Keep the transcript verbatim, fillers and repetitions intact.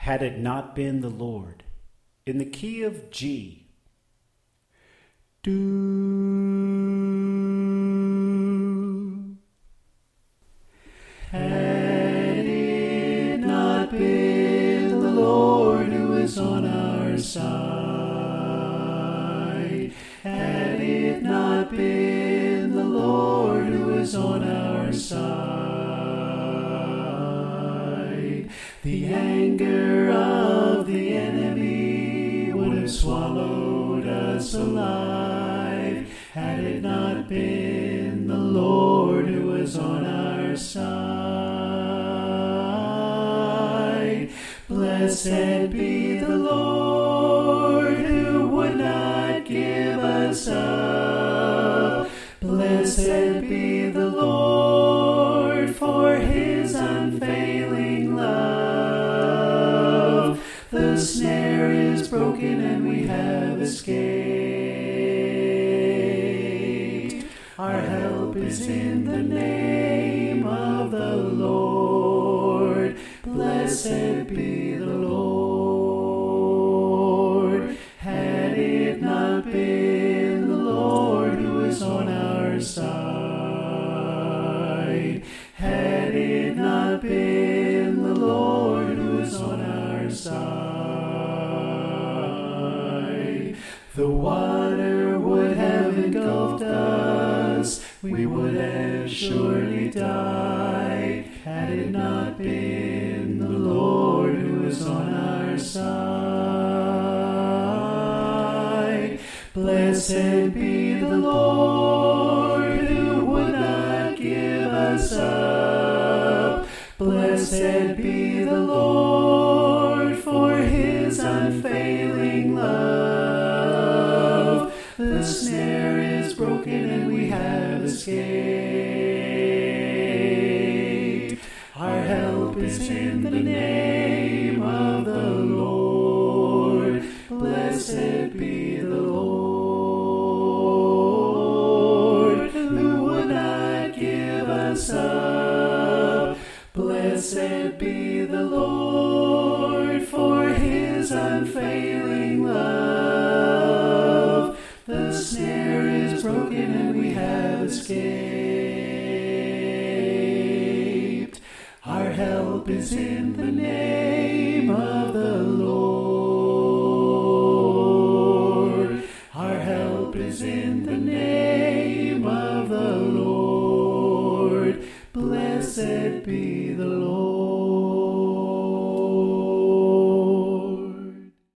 had it not been the Lord. In the key of G. Do. Had it not been the Lord who is on our side, had it not been the Lord who is on our side, the anger of the enemy would have swallowed us alive, had it not been the Lord who was on our side. Blessed be the Lord who would not give us up. Blessed be the Lord for his unfailing love. The snare is broken and we have escaped. Our help is in the name of the Lord. Blessed be the Lord. Had it not been the Lord who is on our side, had it not been the Lord who is on our side, the water would have engulfed us, we would have surely died, had it not been the Lord who is on our side. Blessed be the Lord who would not give us up. Blessed be the Lord for his unfailing love. The snare is broken and we have escaped. Our help is in the name of the Lord. Blessed be the Lord who would not give us up. Blessed be the Lord for his unfailing love. The snare is broken and we have escaped. Our help is in the name